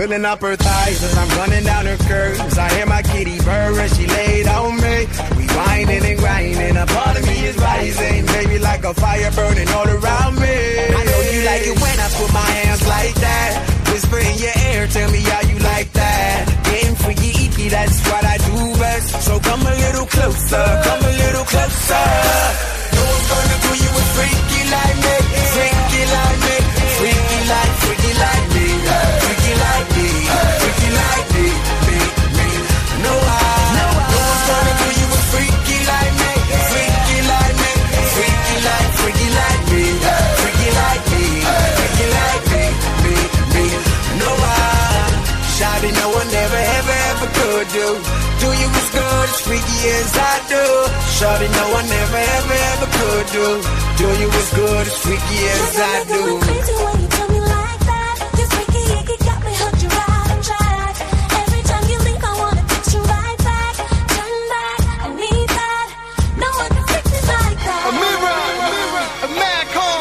Filling up her thighs as I'm running down her curves. I hear my kitty purr as she laid on me. We whining and grinding, a part of me is rising. Baby, like a fire burning all around me. I know you like it when I put my hands like that. Whisper in your ear, tell me how you like that. Getting freaky, icky, that's what I do best. So come a little closer, come a little closer. No one's gonna do you a freaky like me, freaky like me, freaky like me, freaky like me, freaky like me, me. No one's gonna do you a freaky like me, freaky like me, freaky like me, freaky like me, freaky like me, me. No one, shawty, no one ever could do you as good as freaky as I do. Shawty, no one ever could do you as good as freaky as I do. Crazy when you tell me like that. You're freaky, you got me hooked, you ride and track. Every time you leave, I wanna text you right back. Turn back, I need that. No one can freak me like that. A mirror, a mad call.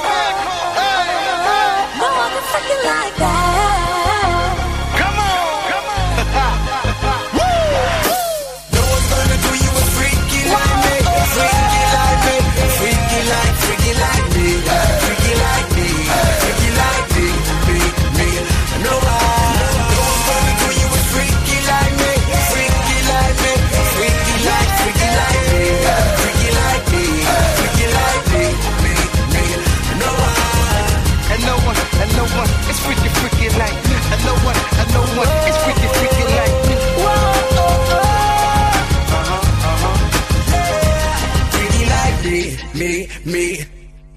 No one can freak you like that. Come on. No one's gonna do you a freaky like me, freaky like me, freaky like me, freaky like me, freaky like me. No one's gonna do you a freaky like me, freaky like me, freaky like me, freaky like me, me. No one. And no one is freaky like me. And no one is freaky like me. Freaky like me.